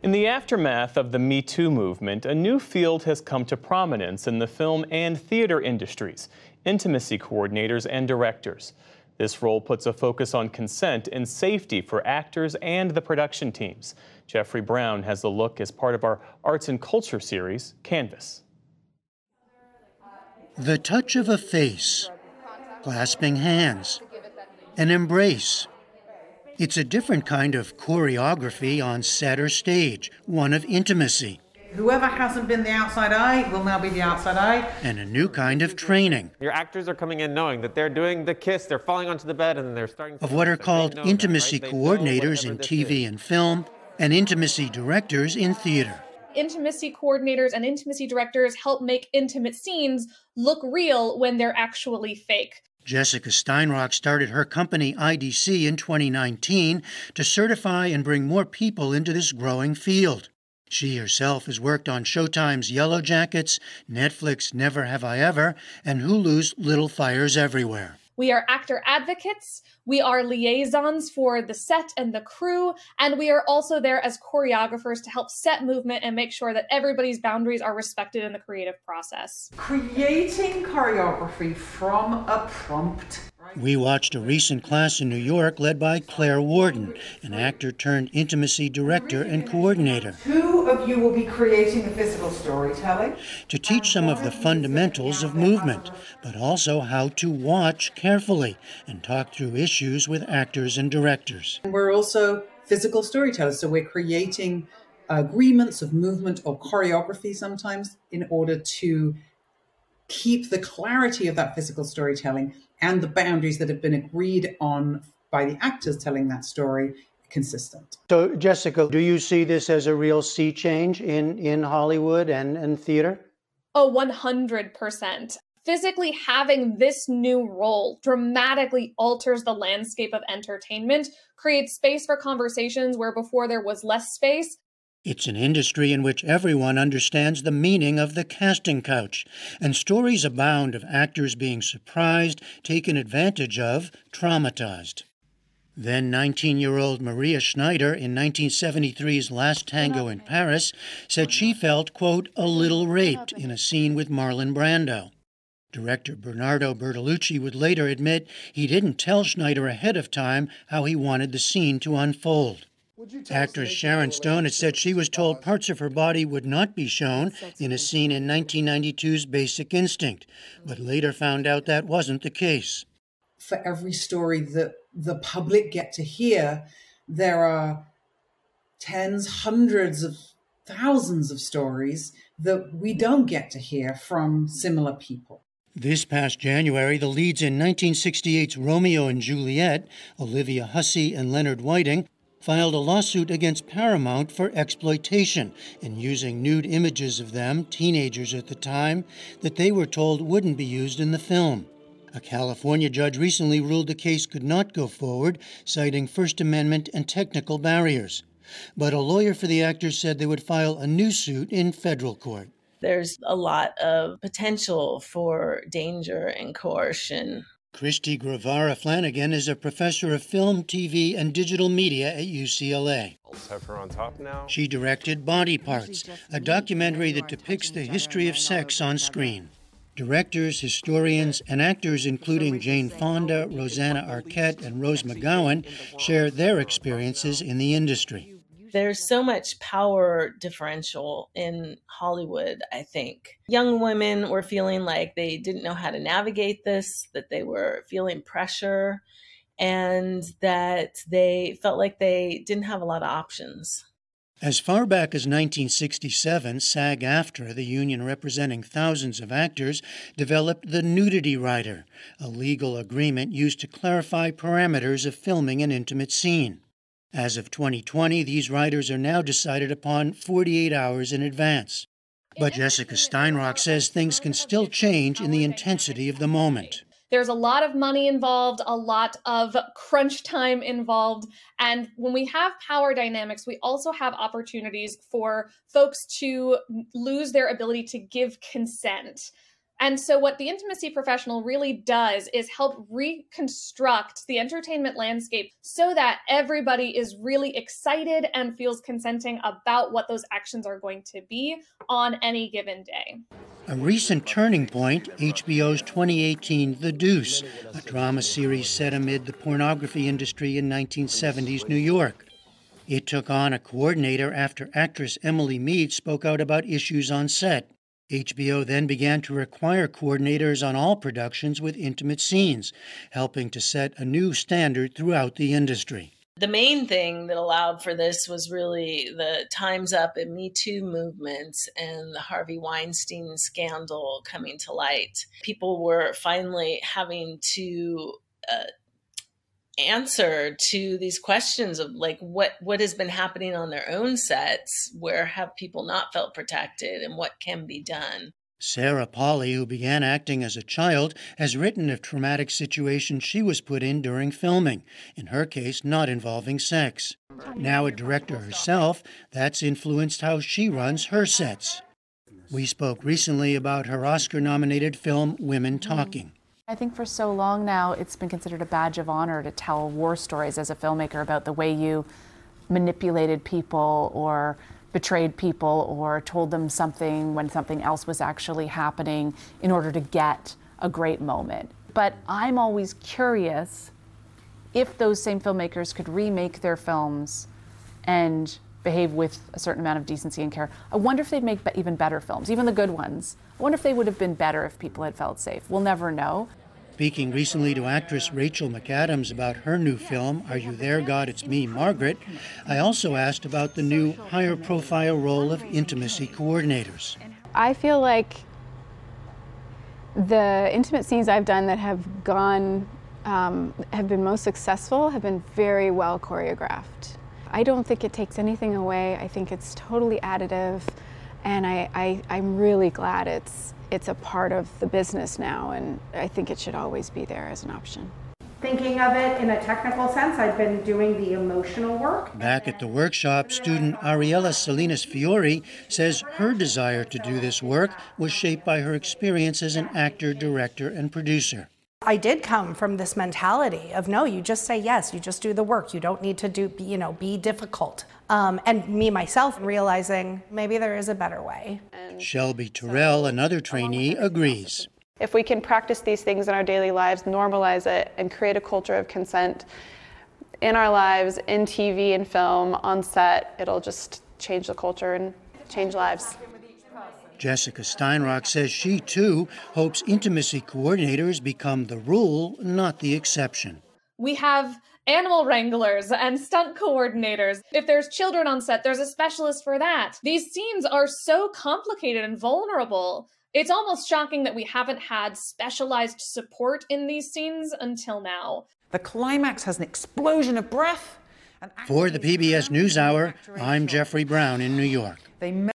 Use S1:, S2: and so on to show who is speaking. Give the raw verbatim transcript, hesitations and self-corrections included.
S1: In the aftermath of the Me Too movement, a new field has come to prominence in the film and theater industries: intimacy coordinators and directors. This role puts a focus on consent and safety for actors and the production teams. Jeffrey Brown has a look as part of our Arts and Culture series, Canvas.
S2: The touch of a face, clasping hands, an embrace. It's a different kind of choreography on set or stage, one of intimacy.
S3: Whoever hasn't been the outside eye will now be the outside eye.
S2: And a new kind of training.
S4: Your actors are coming in knowing that they're doing the kiss, they're falling onto the bed, and then they're starting to...
S2: Of what are called intimacy
S4: that, right?
S2: coordinators in T V and film, and intimacy directors in theater.
S5: Intimacy coordinators and intimacy directors help make intimate scenes look real when they're actually fake.
S2: Jessica Steinrock started her company I D C in twenty nineteen to certify and bring more people into this growing field. She herself has worked on Showtime's Yellow Jackets, Netflix Never Have I Ever, and Hulu's Little Fires Everywhere.
S5: We are actor advocates, we are liaisons for the set and the crew, and we are also there as choreographers to help set movement and make sure that everybody's boundaries are respected in the creative process.
S3: Creating choreography from a prompt.
S2: We watched a recent class in New York led by Claire Warden, an actor turned intimacy director and coordinator.
S3: Two of you will be creating the physical storytelling.
S2: To teach some of the fundamentals of movement, but also how to watch carefully and talk through issues with actors and directors.
S3: We're also physical storytellers, so we're creating agreements of movement or choreography sometimes in order to keep the clarity of that physical storytelling and the boundaries that have been agreed on by the actors telling that story consistent.
S2: So, Jessica, do you see this as a real sea change in, in Hollywood and, and theater?
S5: Oh, one hundred percent. Physically having this new role dramatically alters the landscape of entertainment, creates space for conversations where before there was less space.
S2: It's an industry in which everyone understands the meaning of the casting couch, and stories abound of actors being surprised, taken advantage of, traumatized. Then nineteen-year-old Maria Schneider in nineteen seventy-three's Last Tango in Paris said she felt, quote, a little raped in a scene with Marlon Brando. Director Bernardo Bertolucci would later admit he didn't tell Schneider ahead of time how he wanted the scene to unfold. Actress Sharon Stone had said she was told parts of her body would not be shown in a scene in nineteen ninety-two's Basic Instinct, but later found out that wasn't the case.
S3: For every story that the public get to hear, there are tens, hundreds of thousands of stories that we don't get to hear from similar people.
S2: This past January, the leads in nineteen sixty-eight's Romeo and Juliet, Olivia Hussey and Leonard Whiting, filed a lawsuit against Paramount for exploitation in using nude images of them, teenagers at the time, that they were told wouldn't be used in the film. A California judge recently ruled the case could not go forward, citing First Amendment and technical barriers. But a lawyer for the actors said they would file a new suit in federal court.
S6: There's a lot of potential for danger and coercion.
S2: Christy Gravara Flanagan is a professor of film, T V, and digital media at U C L A.
S4: Let's have her on top now.
S2: She directed Body Parts, a documentary that depicts the history of sex on screen. Directors, historians, and actors including Jane Fonda, Rosanna Arquette, and Rose McGowan share their experiences in the industry.
S6: There's so much power differential in Hollywood, I think. Young women were feeling like they didn't know how to navigate this, that they were feeling pressure, and that they felt like they didn't have a lot of options.
S2: As far back as nineteen sixty-seven, SAG-AFTRA, the union representing thousands of actors, developed the Nudity Rider, a legal agreement used to clarify parameters of filming an intimate scene. As of twenty twenty, these riders are now decided upon forty-eight hours in advance. But Jessica Steinrock says things can still change in the intensity of the moment.
S5: There's a lot of money involved, a lot of crunch time involved. And when we have power dynamics, we also have opportunities for folks to lose their ability to give consent. And so what the intimacy professional really does is help reconstruct the entertainment landscape so that everybody is really excited and feels consenting about what those actions are going to be on any given day.
S2: A recent turning point, H B O's twenty eighteen The Deuce, a drama series set amid the pornography industry in nineteen seventies New York. It took on a coordinator after actress Emily Mead spoke out about issues on set. H B O then began to require coordinators on all productions with intimate scenes, helping to set a new standard throughout the industry.
S6: The main thing that allowed for this was really the Time's Up and Me Too movements and the Harvey Weinstein scandal coming to light. People were finally having to uh, answer to these questions of like what what has been happening on their own sets, where have people not felt protected, and what can be done.
S2: Sarah Polley, who began acting as a child, has written of traumatic situations she was put in during filming, in her case not involving sex. Now a director herself, that's influenced how she runs her sets. We spoke recently about her Oscar-nominated film Women Talking.
S7: I think for so long now it's been considered a badge of honor to tell war stories as a filmmaker about the way you manipulated people or betrayed people or told them something when something else was actually happening in order to get a great moment. But I'm always curious if those same filmmakers could remake their films and behave with a certain amount of decency and care. I wonder if they'd make even better films, even the good ones. I wonder if they would have been better if people had felt safe. We'll never know.
S2: Speaking recently to actress Rachel McAdams about her new film, Are You There, God? It's Me, Margaret, I also asked about the new higher profile role of intimacy coordinators.
S8: I feel like the intimate scenes I've done that have gone, um, have been most successful have been very well choreographed. I don't think it takes anything away. I think it's totally additive, and I, I, I'm really glad it's it's a part of the business now, and I think it should always be there as an option.
S9: Thinking of it in a technical sense, I've been doing the emotional work.
S2: Back at the workshop, student Ariella Salinas Fiore says her desire to do this work was shaped by her experience as an actor, director, and producer.
S9: I did come from this mentality of, no, you just say yes, you just do the work. You don't need to do, you know, be difficult. Um, and me, myself, realizing maybe there is a better way.
S2: Shelby Terrell, another trainee, agrees.
S10: If we can practice these things in our daily lives, normalize it, and create a culture of consent in our lives, in T V and film, on set, it'll just change the culture and change lives.
S2: Jessica Steinrock says she, too, hopes intimacy coordinators become the rule, not the exception.
S5: We have animal wranglers and stunt coordinators. If there's children on set, there's a specialist for that. These scenes are so complicated and vulnerable. It's almost shocking that we haven't had specialized support in these scenes until now.
S11: The climax has an explosion of breath.
S2: For the P B S NewsHour, I'm Jeffrey Brown in New York.
S11: They